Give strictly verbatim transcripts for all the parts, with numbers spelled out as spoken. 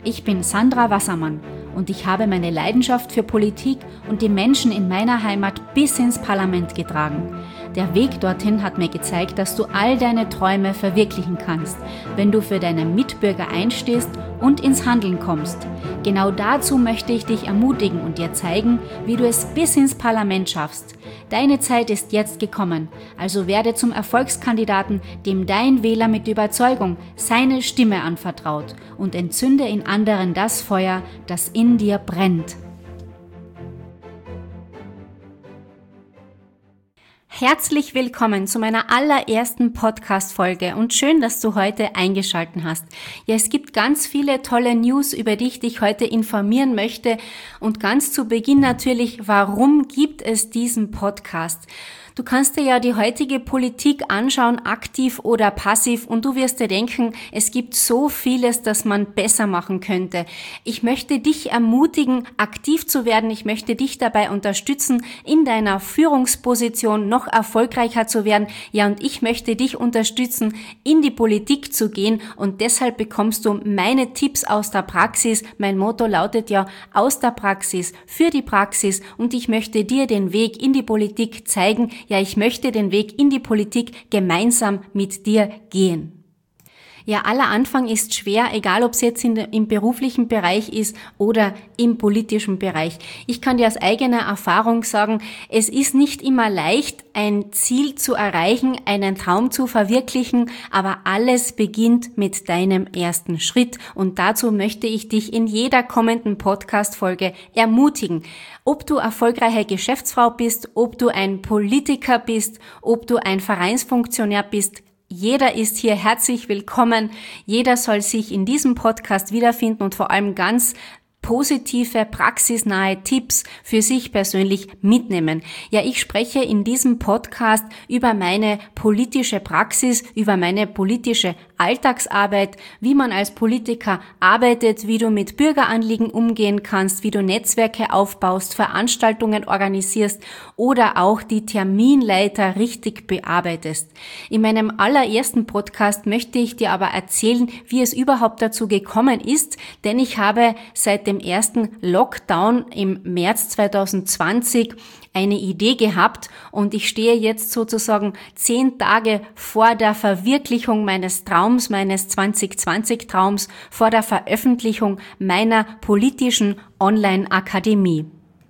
Ich bin Sandra Wassermann und ich habe meine Leidenschaft für Politik und die Menschen in meiner Heimat bis ins Parlament getragen. Der Weg dorthin hat mir gezeigt, dass du all deine Träume verwirklichen kannst, wenn du für deine Mitbürger einstehst und ins Handeln kommst. Genau dazu möchte ich dich ermutigen und dir zeigen, wie du es bis ins Parlament schaffst. Deine Zeit ist jetzt gekommen, also werde zum Erfolgskandidaten, dem dein Wähler mit Überzeugung seine Stimme anvertraut und entzünde in anderen das Feuer, das in dir brennt. Herzlich willkommen zu meiner allerersten Podcast-Folge und schön, dass du heute eingeschaltet hast. Ja, es gibt ganz viele tolle News, über die ich dich heute informieren möchte und ganz zu Beginn natürlich, warum gibt es diesen Podcast? Du kannst dir ja die heutige Politik anschauen, aktiv oder passiv, und du wirst dir denken, es gibt so vieles, das man besser machen könnte. Ich möchte dich ermutigen, aktiv zu werden. Ich möchte dich dabei unterstützen, in deiner Führungsposition noch erfolgreicher zu werden. Ja, und ich möchte dich unterstützen, in die Politik zu gehen, und deshalb bekommst du meine Tipps aus der Praxis. Mein Motto lautet ja, aus der Praxis, für die Praxis, und ich möchte dir den Weg in die Politik zeigen. Ja, ich möchte den Weg in die Politik gemeinsam mit dir gehen. Ja, aller Anfang ist schwer, egal ob es jetzt in der, im beruflichen Bereich ist oder im politischen Bereich. Ich kann dir aus eigener Erfahrung sagen, es ist nicht immer leicht, ein Ziel zu erreichen, einen Traum zu verwirklichen, aber alles beginnt mit deinem ersten Schritt, und dazu möchte ich dich in jeder kommenden Podcast-Folge ermutigen. Ob du erfolgreiche Geschäftsfrau bist, ob du ein Politiker bist, ob du ein Vereinsfunktionär bist, jeder ist hier herzlich willkommen. Jeder soll sich in diesem Podcast wiederfinden und vor allem ganz positive, praxisnahe Tipps für sich persönlich mitnehmen. Ja, ich spreche in diesem Podcast über meine politische Praxis, über meine politische Alltagsarbeit, wie man als Politiker arbeitet, wie du mit Bürgeranliegen umgehen kannst, wie du Netzwerke aufbaust, Veranstaltungen organisierst oder auch die Terminleiter richtig bearbeitest. In meinem allerersten Podcast möchte ich dir aber erzählen, wie es überhaupt dazu gekommen ist, denn ich habe seit dem ersten Lockdown im März zwanzig zwanzig eine Idee gehabt, und ich stehe jetzt sozusagen zehn Tage vor der Verwirklichung meines Traums, meines zwanzig zwanzig Traums, vor der Veröffentlichung meiner politischen Online-Akademie.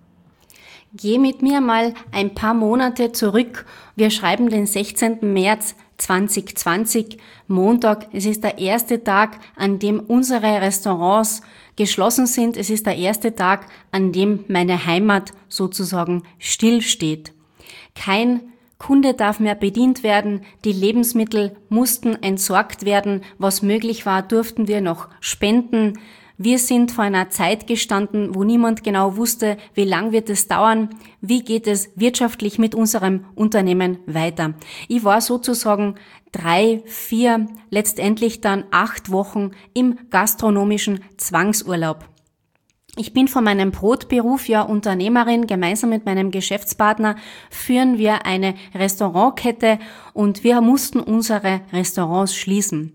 Geh mit mir mal ein paar Monate zurück. Wir schreiben den sechzehnten März zwanzig zwanzig, Montag. Es ist der erste Tag, an dem unsere Restaurants geschlossen sind. Es ist der erste Tag, an dem meine Heimat sozusagen stillsteht. Kein Kunde darf mehr bedient werden, die Lebensmittel mussten entsorgt werden, was möglich war, durften wir noch spenden. Wir sind vor einer Zeit gestanden, wo niemand genau wusste, wie lang wird es dauern, wie geht es wirtschaftlich mit unserem Unternehmen weiter. Ich war sozusagen drei, vier, letztendlich dann acht Wochen im gastronomischen Zwangsurlaub. Ich bin von meinem Brotberuf ja Unternehmerin. Gemeinsam mit meinem Geschäftspartner führen wir eine Restaurantkette, und wir mussten unsere Restaurants schließen.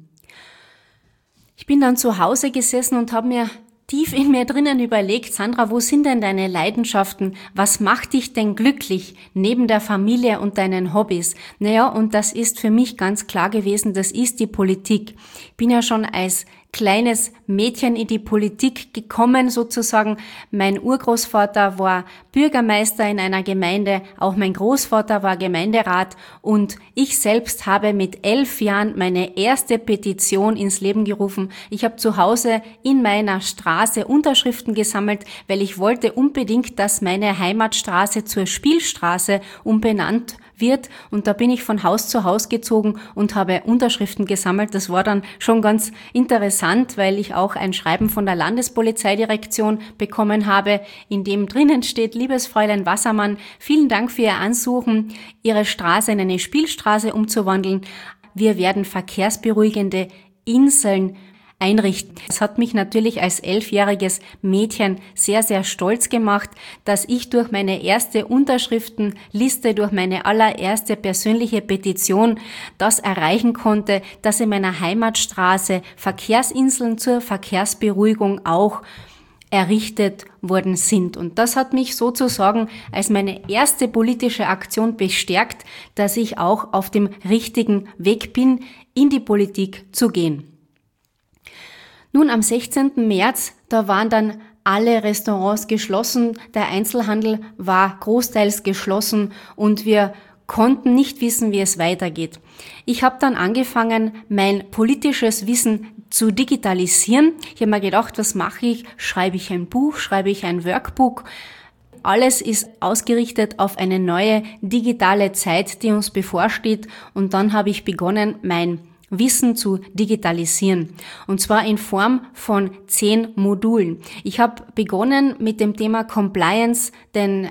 Ich bin dann zu Hause gesessen und habe mir tief in mir drinnen überlegt, Sandra, wo sind denn deine Leidenschaften? Was macht dich denn glücklich neben der Familie und deinen Hobbys? Naja, und das ist für mich ganz klar gewesen, das ist die Politik. Ich bin ja schon als kleines Mädchen in die Politik gekommen sozusagen. Mein Urgroßvater war Bürgermeister in einer Gemeinde, auch mein Großvater war Gemeinderat, und ich selbst habe mit elf Jahren meine erste Petition ins Leben gerufen. Ich habe zu Hause in meiner Straße Unterschriften gesammelt, weil ich wollte unbedingt, dass meine Heimatstraße zur Spielstraße umbenannt wird, und da bin ich von Haus zu Haus gezogen und habe Unterschriften gesammelt. Das war dann schon ganz interessant, weil ich auch ein Schreiben von der Landespolizeidirektion bekommen habe, in dem drinnen steht: Liebes Fräulein Wassermann, vielen Dank für Ihr Ansuchen, Ihre Straße in eine Spielstraße umzuwandeln. Wir werden verkehrsberuhigende Inseln einrichten. Das hat mich natürlich als elfjähriges Mädchen sehr, sehr stolz gemacht, dass ich durch meine erste Unterschriftenliste, durch meine allererste persönliche Petition das erreichen konnte, dass in meiner Heimatstraße Verkehrsinseln zur Verkehrsberuhigung auch errichtet worden sind. Und das hat mich sozusagen als meine erste politische Aktion bestärkt, dass ich auch auf dem richtigen Weg bin, in die Politik zu gehen. Nun, am sechzehnten März, da waren dann alle Restaurants geschlossen, der Einzelhandel war großteils geschlossen und wir konnten nicht wissen, wie es weitergeht. Ich habe dann angefangen, mein politisches Wissen zu digitalisieren. Ich habe mir gedacht, was mache ich? Schreibe ich ein Buch? Schreibe ich ein Workbook? Alles ist ausgerichtet auf eine neue digitale Zeit, die uns bevorsteht. Und dann habe ich begonnen, mein Wissen zu digitalisieren. Und zwar in Form von zehn Modulen. Ich habe begonnen mit dem Thema Compliance, denn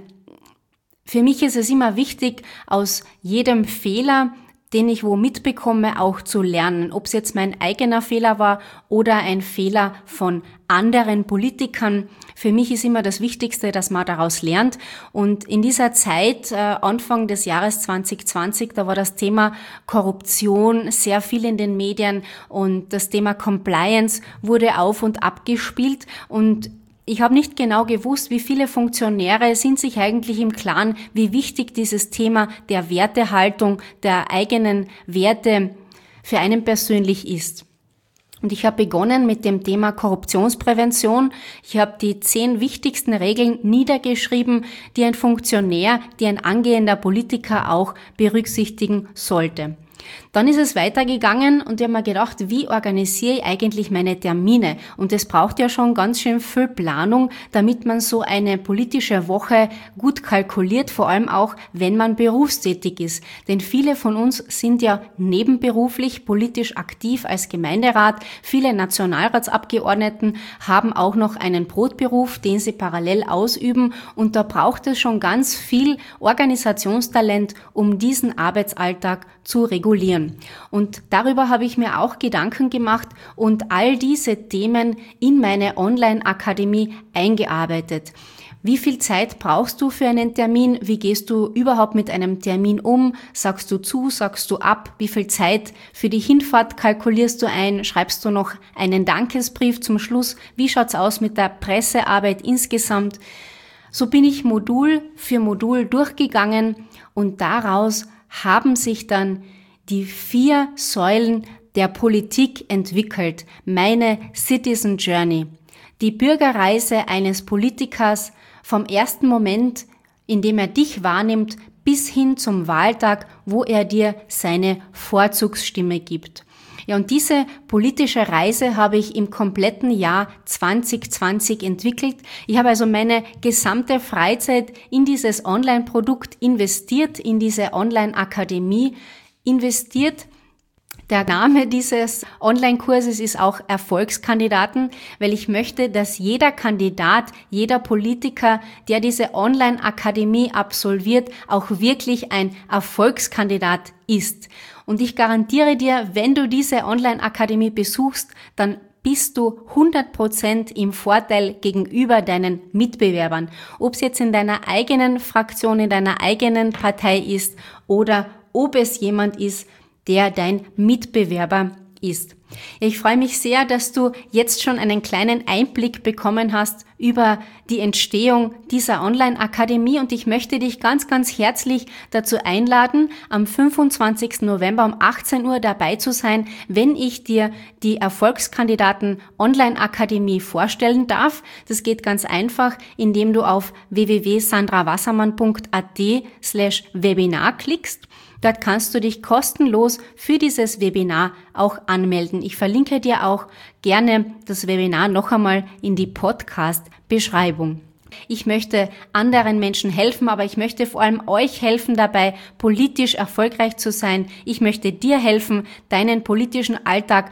für mich ist es immer wichtig, aus jedem Fehler, den ich wo mitbekomme, auch zu lernen. Ob es jetzt mein eigener Fehler war oder ein Fehler von anderen Politikern. Für mich ist immer das Wichtigste, dass man daraus lernt. Und in dieser Zeit, äh, Anfang des Jahres zwanzig zwanzig, da war das Thema Korruption sehr viel in den Medien und das Thema Compliance wurde auf und ab gespielt. Und ich habe nicht genau gewusst, wie viele Funktionäre sind sich eigentlich im Klaren, wie wichtig dieses Thema der Wertehaltung, der eigenen Werte für einen persönlich ist. Und ich habe begonnen mit dem Thema Korruptionsprävention. Ich habe die zehn wichtigsten Regeln niedergeschrieben, die ein Funktionär, die ein angehender Politiker auch berücksichtigen sollte. Dann ist es weitergegangen und ich habe mir gedacht, wie organisiere ich eigentlich meine Termine? Und es braucht ja schon ganz schön viel Planung, damit man so eine politische Woche gut kalkuliert, vor allem auch, wenn man berufstätig ist. Denn viele von uns sind ja nebenberuflich politisch aktiv als Gemeinderat. Viele Nationalratsabgeordneten haben auch noch einen Brotberuf, den sie parallel ausüben. Und da braucht es schon ganz viel Organisationstalent, um diesen Arbeitsalltag zu regulieren. Und darüber habe ich mir auch Gedanken gemacht und all diese Themen in meine Online-Akademie eingearbeitet. Wie viel Zeit brauchst du für einen Termin? Wie gehst du überhaupt mit einem Termin um? Sagst du zu, sagst du ab? Wie viel Zeit für die Hinfahrt kalkulierst du ein? Schreibst du noch einen Dankesbrief zum Schluss? Wie schaut's aus mit der Pressearbeit insgesamt? So bin ich Modul für Modul durchgegangen und daraus haben sich dann die vier Säulen der Politik entwickelt. Meine Citizen Journey. Die Bürgerreise eines Politikers vom ersten Moment, in dem er dich wahrnimmt, bis hin zum Wahltag, wo er dir seine Vorzugsstimme gibt. Ja, und diese politische Reise habe ich im kompletten Jahr zwanzig zwanzig entwickelt. Ich habe also meine gesamte Freizeit in dieses Online-Produkt investiert, in diese Online-Akademie investiert. Der Name dieses Online-Kurses ist auch Erfolgskandidaten, weil ich möchte, dass jeder Kandidat, jeder Politiker, der diese Online-Akademie absolviert, auch wirklich ein Erfolgskandidat ist. Und ich garantiere dir, wenn du diese Online-Akademie besuchst, dann bist du hundert Prozent im Vorteil gegenüber deinen Mitbewerbern. Ob es jetzt in deiner eigenen Fraktion, in deiner eigenen Partei ist oder ob es jemand ist, der dein Mitbewerber ist. Ich freue mich sehr, dass du jetzt schon einen kleinen Einblick bekommen hast über die Entstehung dieser Online-Akademie und ich möchte dich ganz, ganz herzlich dazu einladen, am fünfundzwanzigsten November um achtzehn Uhr dabei zu sein, wenn ich dir die Erfolgskandidaten Online-Akademie vorstellen darf. Das geht ganz einfach, indem du auf w w w punkt sandra wassermann punkt a t slash webinar klickst. Dort kannst du dich kostenlos für dieses Webinar auch anmelden. Ich verlinke dir auch gerne das Webinar noch einmal in die Podcast-Beschreibung. Ich möchte anderen Menschen helfen, aber ich möchte vor allem euch helfen dabei, politisch erfolgreich zu sein. Ich möchte dir helfen, deinen politischen Alltag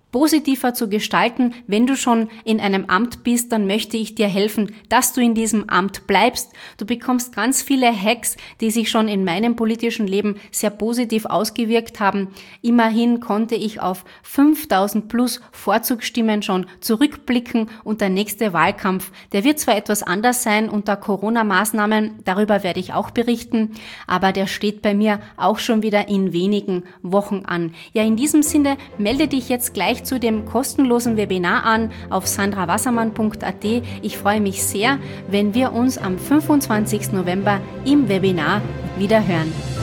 positiver zu gestalten. Wenn du schon in einem Amt bist, dann möchte ich dir helfen, dass du in diesem Amt bleibst. Du bekommst ganz viele Hacks, die sich schon in meinem politischen Leben sehr positiv ausgewirkt haben. Immerhin konnte ich auf fünftausend plus Vorzugsstimmen schon zurückblicken und der nächste Wahlkampf, der wird zwar etwas anders sein unter Corona-Maßnahmen, darüber werde ich auch berichten, aber der steht bei mir auch schon wieder in wenigen Wochen an. Ja, in diesem Sinne melde dich jetzt gleich zu dem kostenlosen Webinar an auf sandra wassermann punkt a t. Ich freue mich sehr, wenn wir uns am fünfundzwanzigsten November im Webinar wieder hören.